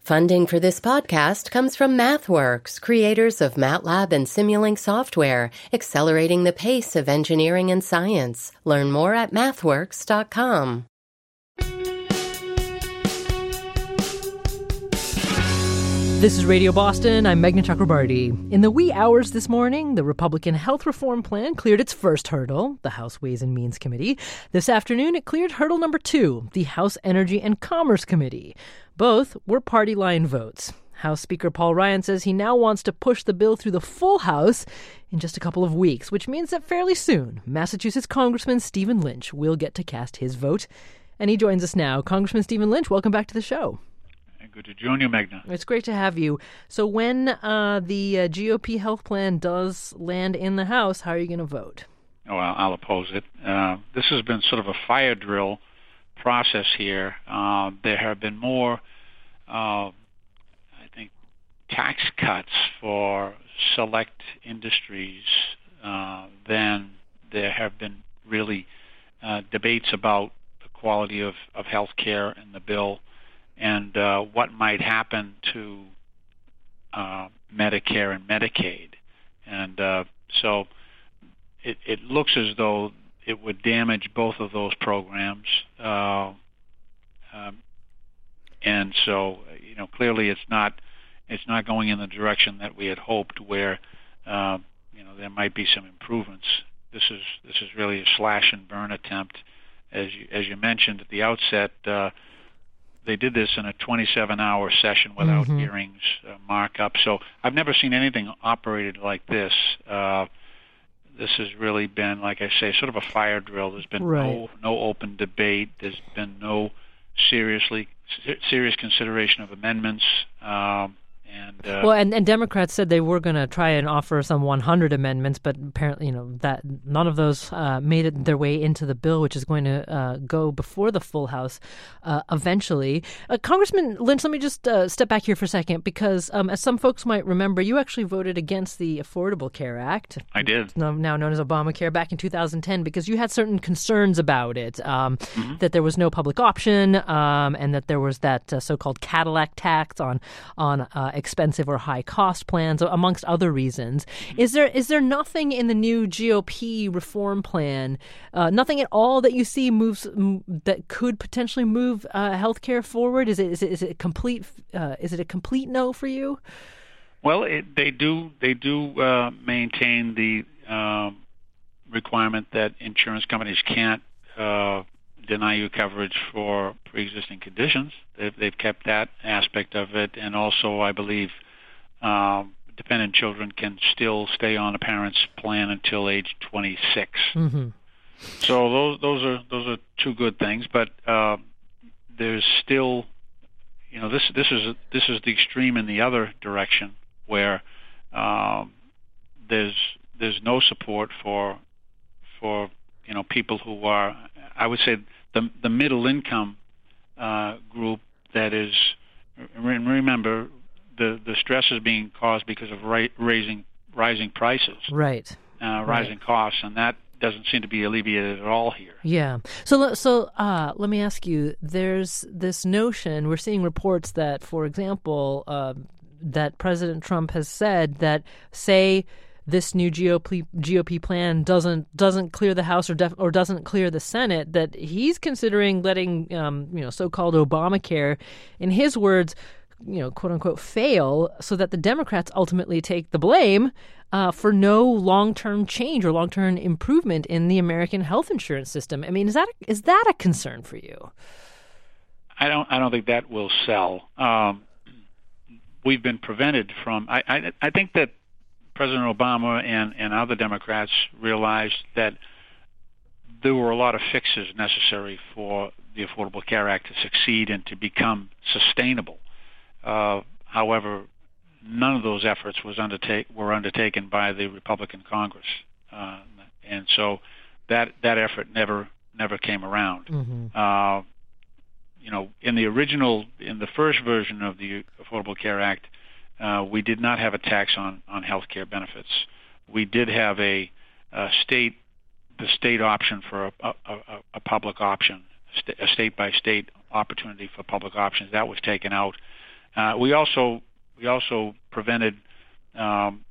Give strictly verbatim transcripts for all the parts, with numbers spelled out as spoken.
Funding for this podcast comes from MathWorks, creators of MATLAB and Simulink software, accelerating the pace of engineering and science. Learn more at mathworks dot com. This is Radio Boston. I'm Meghna Chakrabarty. In the wee hours this morning, the Republican health reform plan cleared its first hurdle, the House Ways and Means Committee. This afternoon, it cleared hurdle number two, the House Energy and Commerce Committee. Both were party line votes. House Speaker Paul Ryan says he now wants to push the bill through the full House in just a couple of weeks, which means that fairly soon, Massachusetts Congressman Stephen Lynch will get to cast his vote. And he joins us now. Congressman Stephen Lynch, welcome back to the show. Good to join you, Meghna. It's great to have you. So when uh, the uh, G O P health plan does land in the House, how are you going to vote? Oh, I'll, I'll oppose it. Uh, this has been sort of a fire drill process here. Uh, there have been more, uh, I think, tax cuts for select industries uh, than there have been really uh, debates about the quality of, of health care in the bill and uh, what might happen to uh, Medicare and Medicaid. And uh, so it, it looks as though it would damage both of those programs. Uh, um, and so, you know, clearly it's not it's not going in the direction that we had hoped, where, uh, you know, there might be some improvements. This is this is really a slash and burn attempt. As you, as you mentioned at the outset, uh, they did this in a twenty-seven hour session without mm-hmm. hearings, uh, markup. So I've never seen anything operated like this. Uh, this has really been, like I say, sort of a fire drill. There's been right. no no open debate. There's been no seriously serious consideration of amendments. Um, And, uh, well, and, and Democrats said they were going to try and offer some one hundred amendments, but apparently, you know, that none of those uh, made it their way into the bill, which is going to uh, go before the full House uh, eventually. Uh, Congressman Lynch, let me just uh, step back here for a second, because um, as some folks might remember, you actually voted against the Affordable Care Act. I did. Now known as Obamacare, back in two thousand ten, because you had certain concerns about it, um, mm-hmm. that there was no public option, um, and that there was that uh, so-called Cadillac tax on on uh, expensive or high-cost plans, amongst other reasons. Is there is there nothing in the new G O P reform plan, uh, nothing at all that you see moves m- that could potentially move uh, healthcare forward? Is it is it is it a complete uh, is it a complete no for you? Well, it, they do they do uh, maintain the um, requirement that insurance companies can't uh, deny you coverage for pre-existing conditions. They've, they've kept that aspect of it, and also, I believe, um, dependent children can still stay on a parent's plan until age twenty-six. Mm-hmm. So those those are those are two good things, but uh, there's still, you know, this this is this is the extreme in the other direction, where um, there's there's no support for for you know people who are, I would say, the the middle income uh, group that is. Remember, the the stress is being caused because of ra- raising rising prices, right? Uh, rising right. costs, and that doesn't seem to be alleviated at all here. Yeah. So so uh, let me ask you. There's this notion. We're seeing reports that, for example, uh, that President Trump has said that, say, this new G O P G O P plan doesn't doesn't clear the House or def, or doesn't clear the Senate, that he's considering letting um, you know so-called Obamacare, in his words, you know, quote unquote, fail, so that the Democrats ultimately take the blame uh, for no long-term change or long-term improvement in the American health insurance system. I mean, is that is that a concern for you? I don't I don't think that will sell. Um, we've been prevented from. I I, I think that President Obama and, and other Democrats realized that there were a lot of fixes necessary for the Affordable Care Act to succeed and to become sustainable. Uh, however, none of those efforts was undertake, were undertaken by the Republican Congress, uh, and so that that effort never never came around. Mm-hmm. Uh, you know, in the original, in the first version of the Affordable Care Act, Uh, we did not have a tax on, on health care benefits. We did have a, a state, the state option for a, a, a, a public option, a state-by-state opportunity for public options. That was taken out. Uh, we also we also prevented um,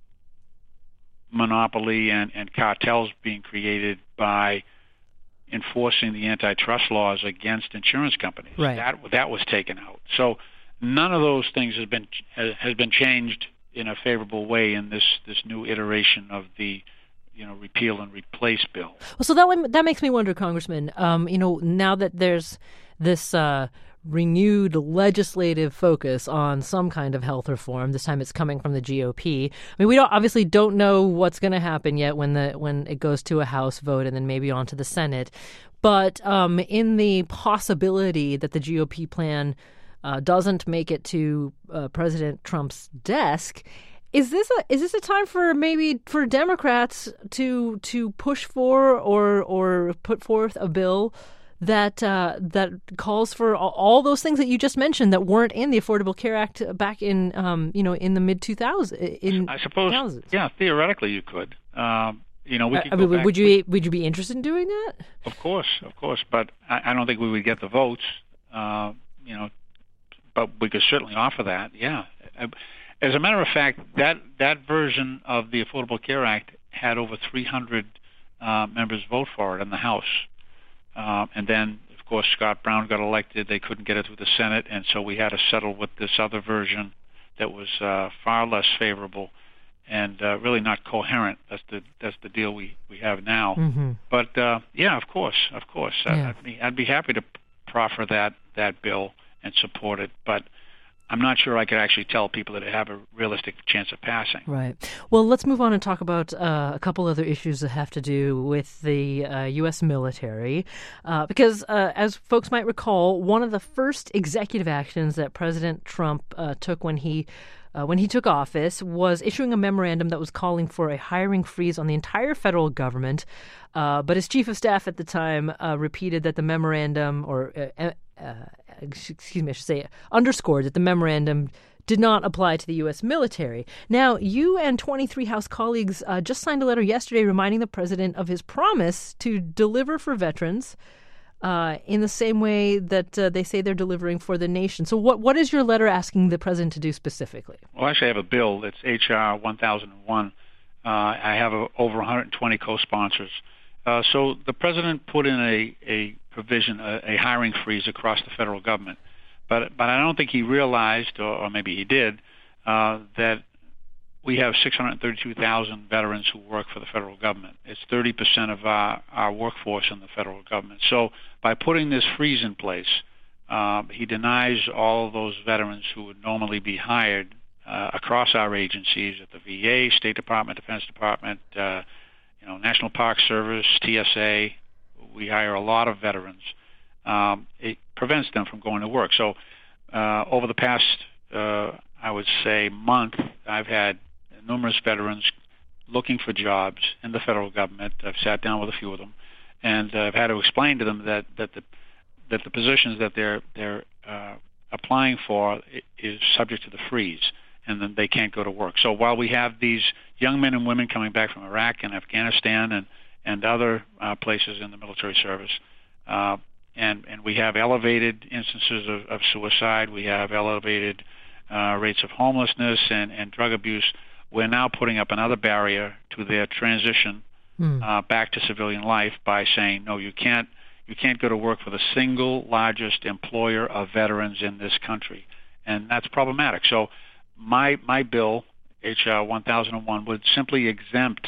monopoly and, and cartels being created by enforcing the antitrust laws against insurance companies. Right. That that was taken out. So none of those things has been has been changed in a favorable way in this this new iteration of the you know repeal and replace bill. Well, so that that makes me wonder, Congressman. Um, you know, now that there's this uh, renewed legislative focus on some kind of health reform, this time it's coming from the G O P. I mean, we don't obviously don't know what's going to happen yet when the when it goes to a House vote and then maybe on to the Senate. But um, in the possibility that the G O P plan uh, doesn't make it to uh, President Trump's desk, Is this a is this a time for maybe for Democrats to to push for or or put forth a bill that uh, that calls for all those things that you just mentioned that weren't in the Affordable Care Act back in um, you know in the mid two thousands? In I suppose, two thousands. Yeah, theoretically you could. Um, you know, we could I go mean, back would you with, would you be interested in doing that? Of course, of course, but I, I don't think we would get the votes. Uh, you know, but we could certainly offer that. Yeah. As a matter of fact, that that version of the Affordable Care Act had over three hundred uh, members vote for it in the House. Uh, and then, of course, Scott Brown got elected. They couldn't get it through the Senate, and so we had to settle with this other version that was uh, far less favorable and uh, really not coherent. That's the that's the deal we, we have now. Mm-hmm. But, uh, yeah, of course, of course. Yeah. I'd, be, I'd be happy to proffer that, that bill and support it. But I'm not sure I could actually tell people that it have a realistic chance of passing. Right. Well, let's move on and talk about uh, a couple other issues that have to do with the uh, U S military. Uh, because, uh, as folks might recall, one of the first executive actions that President Trump uh, took when he uh, when he took office was issuing a memorandum that was calling for a hiring freeze on the entire federal government. Uh, but his chief of staff at the time uh, repeated that the memorandum, or uh, uh, excuse me, I should say, underscored that the memorandum did not apply to the U S military. Now, you and twenty-three House colleagues uh, just signed a letter yesterday reminding the president of his promise to deliver for veterans uh, in the same way that uh, they say they're delivering for the nation. So what what is your letter asking the president to do specifically? Well, actually, I have a bill. It's H R one thousand one. Uh, I have a, over one hundred twenty co-sponsors. Uh, so the president put in a, a provision, a, a hiring freeze across the federal government. But but I don't think he realized, or, or maybe he did, uh, that we have six hundred thirty-two thousand veterans who work for the federal government. It's thirty percent of our, our workforce in the federal government. So by putting this freeze in place, uh, he denies all of those veterans who would normally be hired uh, across our agencies at the V A, State Department, Defense Department, uh, you know, National Park Service, T S A. We hire a lot of veterans. Um, it prevents them from going to work. So uh, over the past, uh, I would say, month, I've had numerous veterans looking for jobs in the federal government. I've sat down with a few of them, and uh, I've had to explain to them that, that the that the positions that they're they're uh, applying for is subject to the freeze, and then they can't go to work. So while we have these young men and women coming back from Iraq and Afghanistan and and other uh, places in the military service, uh, and and we have elevated instances of, of suicide, we have elevated uh, rates of homelessness and, and drug abuse, we're now putting up another barrier to their transition mm. uh, back to civilian life by saying, no, you can't you can't go to work for the single largest employer of veterans in this country, and that's problematic. So my my bill, H R one thousand one, would simply exempt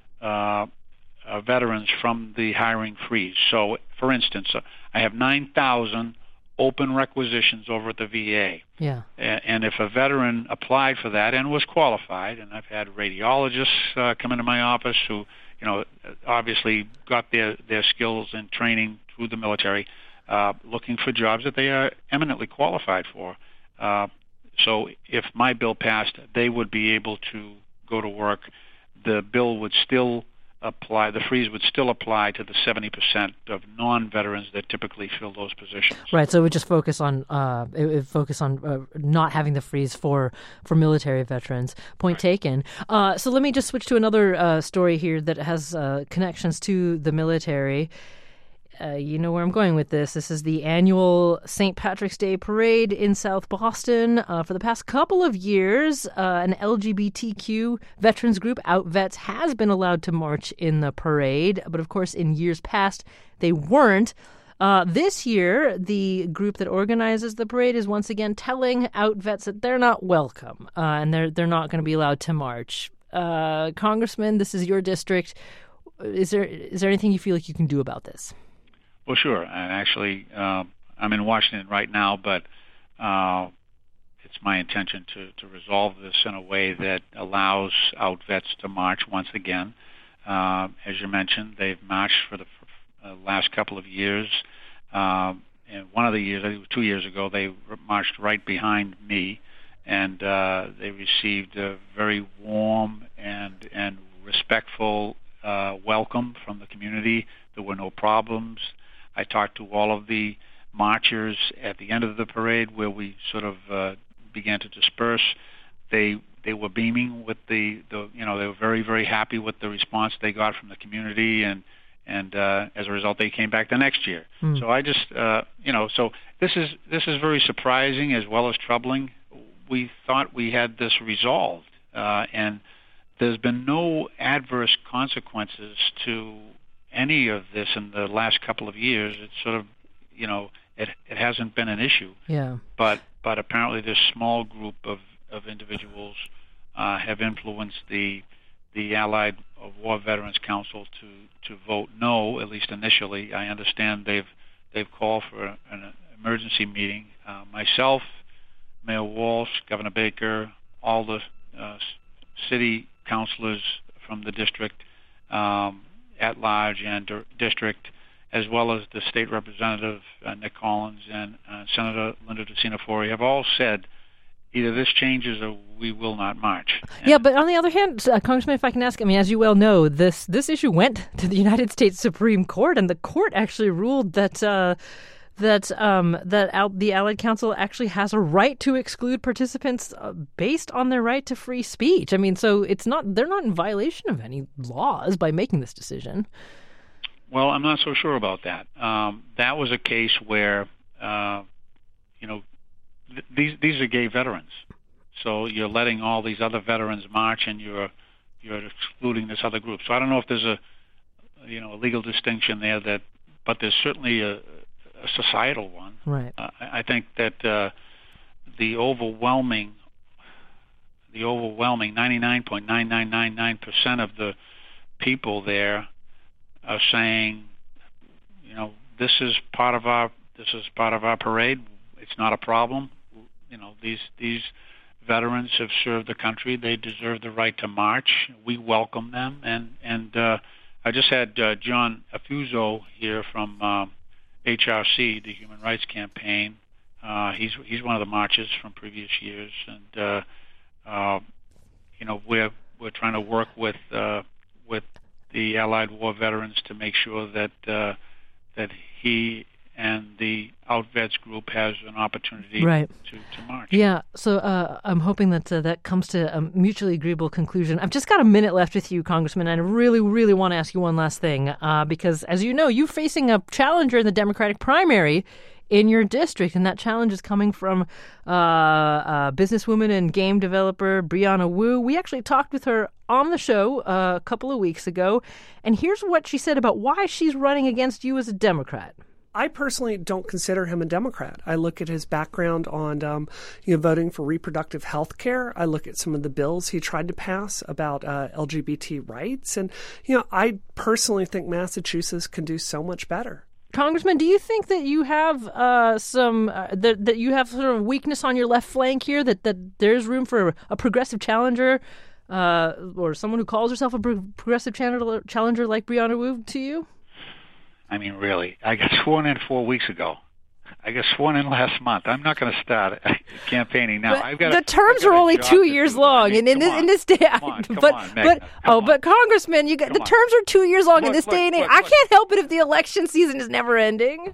uh, uh, veterans from the hiring freeze. So, for instance, uh, I have nine thousand open requisitions over at the V A. Yeah. And, and if a veteran applied for that and was qualified, and I've had radiologists uh, come into my office who, you know, obviously got their, their skills and training through the military, uh, looking for jobs that they are eminently qualified for. Uh, so if my bill passed, they would be able to go to work. The bill would still apply, the freeze would still apply to the seventy percent of non-veterans that typically fill those positions. Right, so it would just focus on uh, it would focus on uh, not having the freeze for, for military veterans. Point right. taken. Uh, so let me just switch to another uh, story here that has uh, connections to the military. Uh, you know where I'm going with this. This is the annual Saint Patrick's Day Parade in South Boston. Uh, for the past couple of years, uh, an L G B T Q veterans group, OutVets, has been allowed to march in the parade. But of course, in years past, they weren't. Uh, this year, the group that organizes the parade is once again telling OutVets that they're not welcome uh, and they're they're not going to be allowed to march. Uh, Congressman, this is your district. Is there is there anything you feel like you can do about this? Well, sure. And actually, uh, I'm in Washington right now, but uh, it's my intention to, to resolve this in a way that allows OutVets to march once again. Uh, as you mentioned, they've marched for the uh, last couple of years. Uh, and one of the years, I think it was two years ago, they marched right behind me, and uh, they received a very warm and and respectful uh, welcome from the community. There were no problems. I talked to all of the marchers at the end of the parade where we sort of uh, began to disperse. They they were beaming with the, the you know they were very very happy with the response they got from the community, and and uh, as a result they came back the next year. Mm. So I just uh, you know so this is this is very surprising as well as troubling. We thought we had this resolved, uh, and there's been no adverse consequences to any of this in the last couple of years. It's sort of, you know, it it hasn't been an issue. Yeah. But but apparently this small group of of individuals uh, have influenced the the Allied War Veterans Council to to vote no, at least initially. I understand they've they've called for an emergency meeting. Uh, myself, Mayor Walsh, Governor Baker, all the uh, city councilors from the district. Um, at large and district, as well as the state representative, uh, Nick Collins, and uh, Senator Linda DeCinefori, have all said either this changes or we will not march. And yeah, but on the other hand, uh, Congressman, if I can ask, I mean, as you well know, this this issue went to the United States Supreme Court, and the court actually ruled that uh, that um, that Al- the Allied Council actually has a right to exclude participants uh, based on their right to free speech. I mean, so it's not they're not in violation of any laws by making this decision. Well, I'm not so sure about that. Um, that was a case where, uh, you know, th- these these are gay veterans, so you're letting all these other veterans march, and you're you're excluding this other group. So I don't know if there's a you know a legal distinction there, that, but there's certainly a a societal one. Right. Uh, I think that uh, the overwhelming, the overwhelming ninety-nine point nine nine nine nine percent of the people there are saying, you know, this is part of our this is part of our parade. It's not a problem. You know, these these veterans have served the country. They deserve the right to march. We welcome them. And and uh, I just had uh, John Affuso here from Uh, H R C, the Human Rights Campaign. Uh, he's he's one of the marchers from previous years, and uh, uh, you know we're we're trying to work with uh, with the Allied War veterans to make sure that uh, that he and the OutVets group has an opportunity right. to, to march. Yeah, so uh, I'm hoping that uh, that comes to a mutually agreeable conclusion. I've just got a minute left with you, Congressman, and I really, really want to ask you one last thing, uh, because as you know, you're facing a challenger in the Democratic primary in your district, and that challenge is coming from uh, uh, businesswoman and game developer Brianna Wu. We actually talked with her on the show uh, a couple of weeks ago, and here's what she said about why she's running against you as a Democrat. I personally don't consider him a Democrat. I look at his background on, um, you know, voting for reproductive health care. I look at some of the bills he tried to pass about uh, L G B T rights. And, you know, I personally think Massachusetts can do so much better. Congressman, do you think that you have uh, some uh, that that you have sort of weakness on your left flank here? That that there's room for a progressive challenger, uh, or someone who calls herself a pro- progressive challenger, challenger like Brianna Wu to you? I mean, really, I got sworn in four weeks ago. I got sworn in last month. I'm not going to start campaigning now. But I've got the a, terms got are only two to years do. long, I mean, and in this on. in this day, Come on, come but on, but Megan, oh, come but on. Congressman, you got the on. terms are two years long Look, in this look, day and age. look, I look. can't help it if the election season is never ending.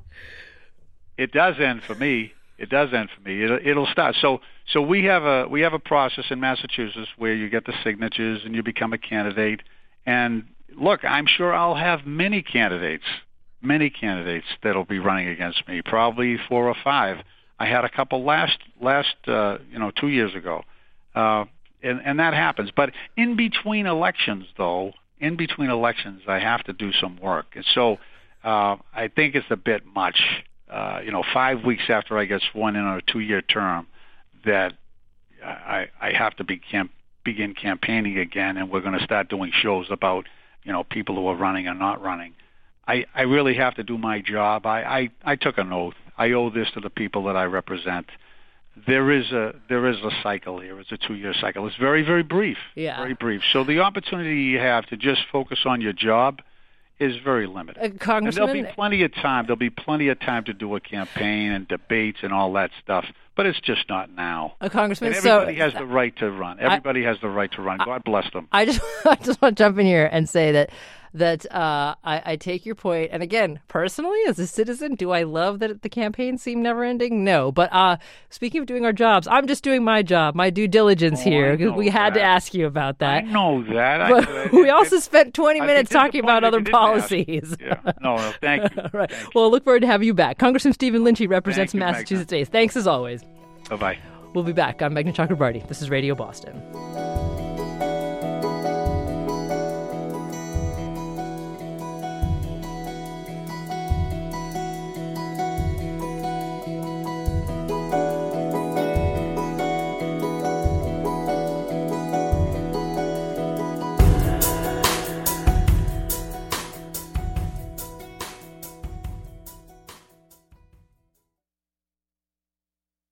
It does end for me. It does end for me. It'll, it'll start. So so we have a we have a process in Massachusetts where you get the signatures and you become a candidate. And look, I'm sure I'll have many candidates many candidates that'll be running against me, probably four or five. I had a couple last last uh, you know two years ago, uh, and and that happens. But in between elections, though, in between elections, I have to do some work, and so uh, I think it's a bit much. Uh, you know, five weeks after I get sworn in on a two-year term, that I I have to be camp- begin campaigning again, and we're going to start doing shows about you know people who are running or not running. I, I really have to do my job. I, I, I took an oath. I owe this to the people that I represent. There is a there is a cycle here. It's a two-year cycle. It's very, very brief. Yeah. Very brief. So the opportunity you have to just focus on your job is very limited. Uh, Congressman, and there'll be plenty of time. There'll be plenty of time to do a campaign and debates and all that stuff. But it's just not now. uh, Congressman, and everybody so has the right to run. Everybody I, has the right to run. God bless them. I just I just want to jump in here and say that that uh, I, I take your point. And again, personally, as a citizen, do I love that the campaigns seem never ending? No. But uh, speaking of doing our jobs, I'm just doing my job, my due diligence oh, here, because we had that. to ask you about that. I know that. But I, I, we also it, spent twenty minutes talking about other you didn't policies. Yeah. No, no, thank you. right. Thank you. Well, look forward to having you back. Congressman Stephen Lynch, he represents Thank you, Massachusetts Magna. East. Thanks as always. Bye-bye. We'll be back. I'm Meghna Chakrabarty. This is Radio Boston.